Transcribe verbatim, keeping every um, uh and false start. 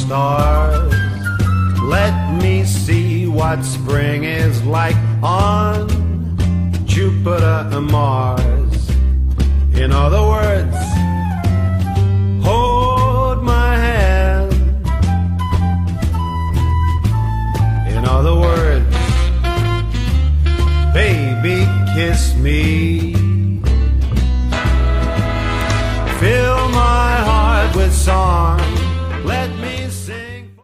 stars. Let me see what spring is like on Jupiter and Mars. In other words, hold my hand. In other words, baby, kiss me.